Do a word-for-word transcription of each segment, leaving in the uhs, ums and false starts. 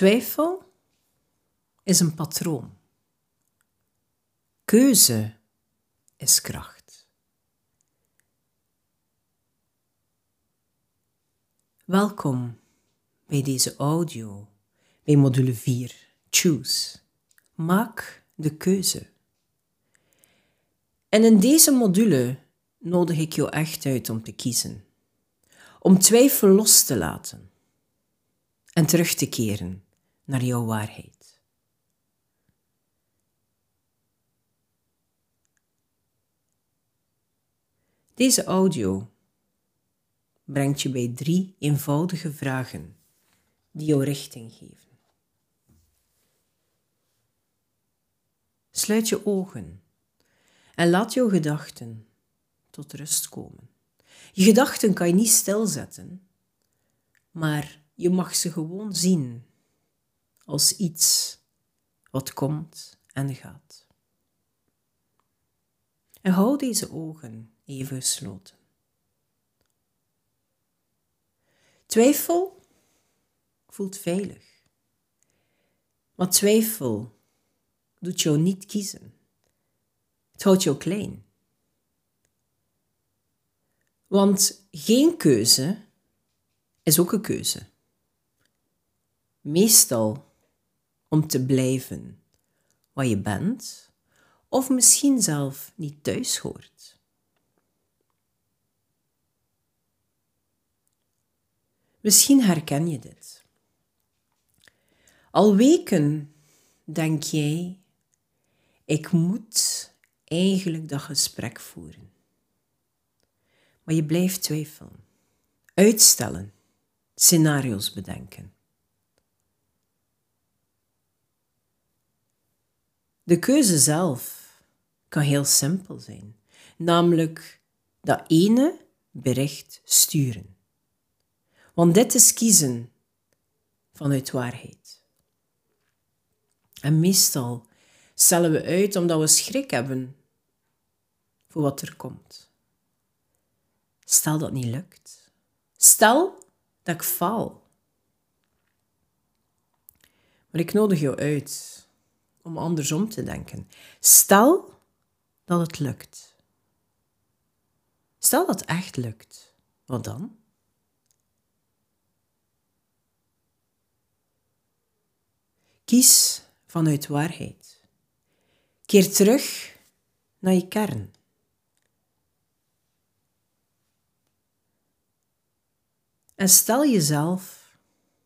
Twijfel is een patroon. Keuze is kracht. Welkom bij deze audio, bij module vier, Choose. Maak de keuze. En in deze module nodig ik jou echt uit om te kiezen. Om twijfel los te laten en terug te keren naar jouw waarheid. Deze audio brengt je bij drie eenvoudige vragen die jou richting geven. Sluit je ogen en laat jouw gedachten tot rust komen. Je gedachten kan je niet stilzetten, maar je mag ze gewoon zien als iets wat komt en gaat. En hou deze ogen even gesloten. Twijfel voelt veilig, maar twijfel doet jou niet kiezen. Het houdt jou klein. Want geen keuze is ook een keuze. Meestal om te blijven waar je bent, of misschien zelf niet thuis hoort. Misschien herken je dit. Al weken denk jij, ik moet eigenlijk dat gesprek voeren. Maar je blijft twijfelen, uitstellen, scenario's bedenken. De keuze zelf kan heel simpel zijn, namelijk dat ene bericht sturen. Want dit is kiezen vanuit waarheid. En meestal stellen we uit omdat we schrik hebben voor wat er komt. Stel dat het niet lukt. Stel dat ik faal. Maar ik nodig jou uit om andersom te denken. Stel dat het lukt. Stel dat het echt lukt. Wat dan? Kies vanuit waarheid. Keer terug naar je kern. En stel jezelf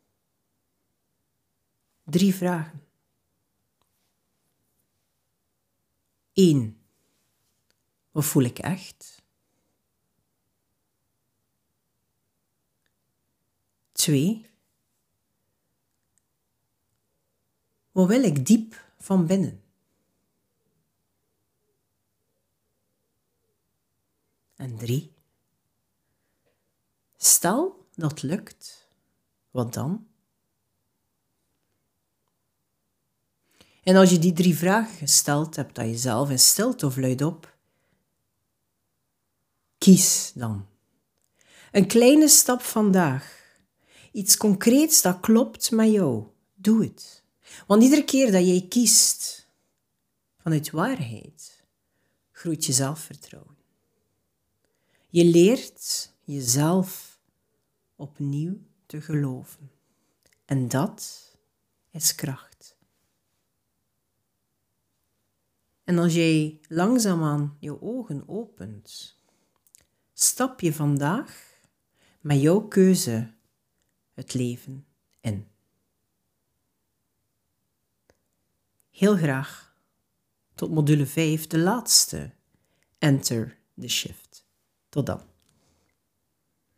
drie vragen. Eén. Wat voel ik echt? Twee. Wat wil ik diep van binnen? En drie. Stel dat het lukt, wat dan? En als je die drie vragen gesteld hebt aan jezelf in stilte of luidop, kies dan. Een kleine stap vandaag. Iets concreets dat klopt met jou. Doe het. Want iedere keer dat jij kiest vanuit waarheid, groeit je zelfvertrouwen. Je leert jezelf opnieuw te geloven. En dat is kracht. En als jij langzaamaan je ogen opent, stap je vandaag met jouw keuze het leven in. Heel graag tot module vijf, de laatste. Enter the shift. Tot dan.